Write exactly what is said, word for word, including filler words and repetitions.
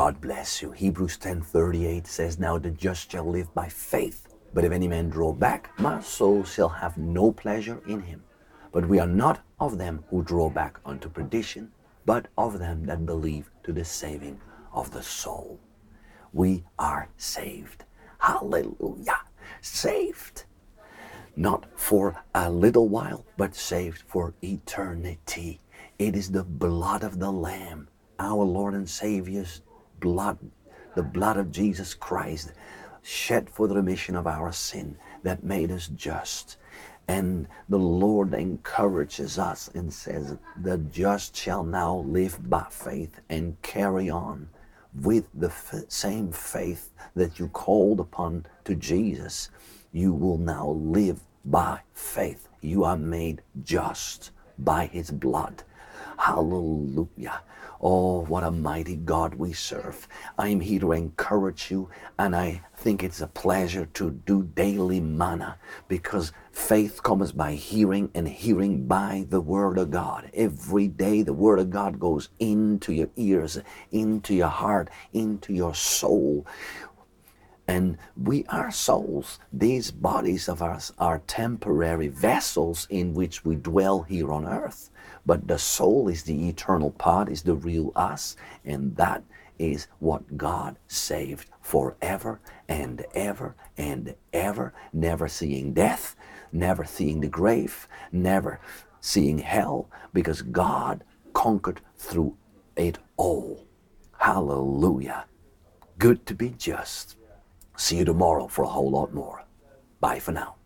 God bless you. Hebrews ten thirty-eight says, now the just shall live by faith. But if any man draw back, my soul shall have no pleasure in him. But we are not of them who draw back unto perdition, but of them that believe to the saving of the soul. We are saved. Hallelujah. Saved. Not for a little while, but saved for eternity. It is the blood of the Lamb, our Lord and Savior's blood, the blood of Jesus Christ, shed for the remission of our sin, that made us just. And the Lord encourages us and says, the just shall now live by faith and carry on with the f- same faith that you called upon to Jesus. You will now live by faith. You are made just by His blood. Hallelujah. Oh, what a mighty God we serve. I'm here to encourage you, and I think it's a pleasure to do daily manna, because faith comes by hearing, and hearing by the Word of God. Every day the Word of God goes into your ears, into your heart, into your soul. And we are souls. These bodies of ours are temporary vessels in which we dwell here on earth. But the soul is the eternal part, is the real us. And that is what God saved forever and ever and ever. Never seeing death, never seeing the grave, never seeing hell, because God conquered through it all. Hallelujah. Good to be just. See you tomorrow for a whole lot more. Bye for now.